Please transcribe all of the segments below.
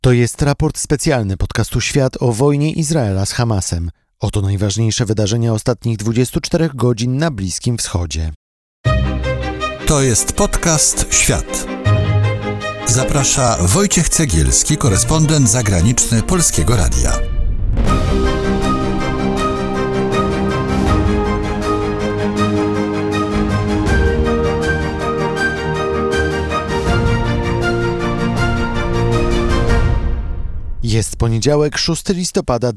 To jest raport specjalny podcastu Świat o wojnie Izraela z Hamasem. Oto najważniejsze wydarzenia ostatnich 24 godzin na Bliskim Wschodzie. To jest podcast Świat. Zaprasza Wojciech Cegielski, korespondent zagraniczny Polskiego Radia. Jest poniedziałek, 6 listopada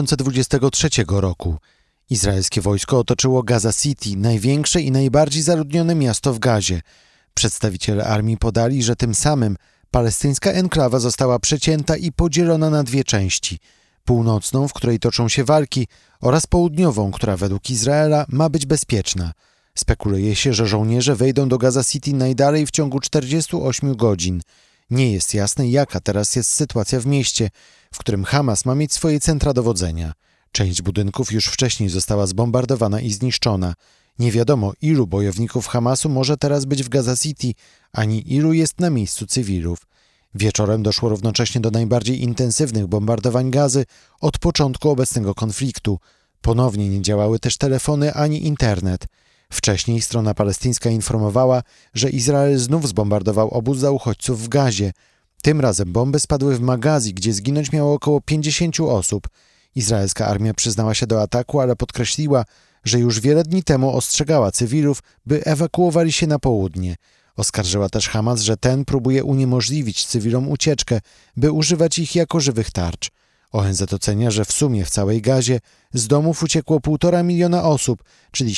2023 roku. Izraelskie wojsko otoczyło Gaza City, największe i najbardziej zaludnione miasto w Gazie. Przedstawiciele armii podali, że tym samym palestyńska enklawa została przecięta i podzielona na dwie części. Północną, w której toczą się walki, oraz południową, która według Izraela ma być bezpieczna. Spekuluje się, że żołnierze wejdą do Gaza City najdalej w ciągu 48 godzin. Nie jest jasne, jaka teraz jest sytuacja w mieście, w którym Hamas ma mieć swoje centra dowodzenia. Część budynków już wcześniej została zbombardowana i zniszczona. Nie wiadomo, ilu bojowników Hamasu może teraz być w Gaza City, ani ilu jest na miejscu cywilów. Wieczorem doszło równocześnie do najbardziej intensywnych bombardowań Gazy od początku obecnego konfliktu. Ponownie nie działały też telefony ani internet. Wcześniej strona palestyńska informowała, że Izrael znów zbombardował obóz dla uchodźców w Gazie. Tym razem bomby spadły w Magazi, gdzie zginąć miało około 50 osób. Izraelska armia przyznała się do ataku, ale podkreśliła, że już wiele dni temu ostrzegała cywilów, by ewakuowali się na południe. Oskarżyła też Hamas, że ten próbuje uniemożliwić cywilom ucieczkę, by używać ich jako żywych tarcz. ONZ ocenia, że w sumie w całej Gazie z domów uciekło 1,5 miliona osób, czyli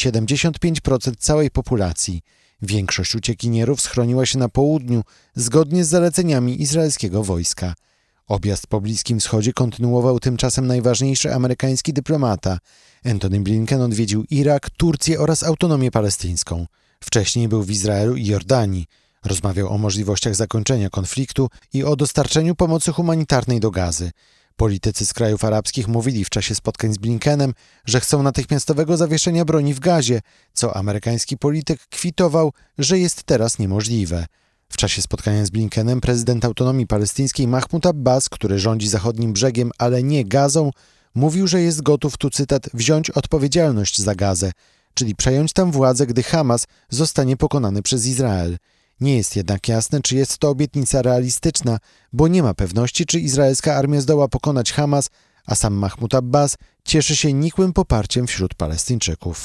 75% całej populacji. Większość uciekinierów schroniła się na południu, zgodnie z zaleceniami izraelskiego wojska. Objazd po Bliskim Wschodzie kontynuował tymczasem najważniejszy amerykański dyplomata. Antony Blinken odwiedził Irak, Turcję oraz autonomię palestyńską. Wcześniej był w Izraelu i Jordanii. Rozmawiał o możliwościach zakończenia konfliktu i o dostarczeniu pomocy humanitarnej do Gazy. Politycy z krajów arabskich mówili w czasie spotkań z Blinkenem, że chcą natychmiastowego zawieszenia broni w Gazie, co amerykański polityk kwitował, że jest teraz niemożliwe. W czasie spotkania z Blinkenem prezydent autonomii palestyńskiej Mahmud Abbas, który rządzi zachodnim brzegiem, ale nie Gazą, mówił, że jest gotów, tu cytat, wziąć odpowiedzialność za Gazę, czyli przejąć tam władzę, gdy Hamas zostanie pokonany przez Izrael. Nie jest jednak jasne, czy jest to obietnica realistyczna, bo nie ma pewności, czy izraelska armia zdoła pokonać Hamas, a sam Mahmud Abbas cieszy się nikłym poparciem wśród Palestyńczyków.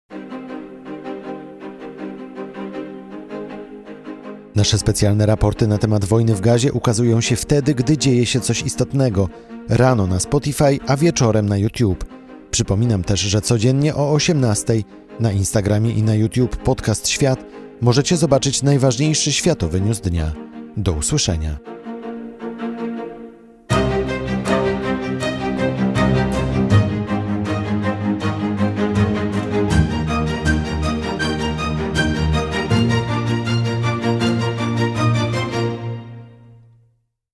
Nasze specjalne raporty na temat wojny w Gazie ukazują się wtedy, gdy dzieje się coś istotnego. Rano na Spotify, a wieczorem na YouTube. Przypominam też, że codziennie o 18:00 na Instagramie i na YouTube podcast Świat możecie zobaczyć najważniejszy światowy news dnia. Do usłyszenia.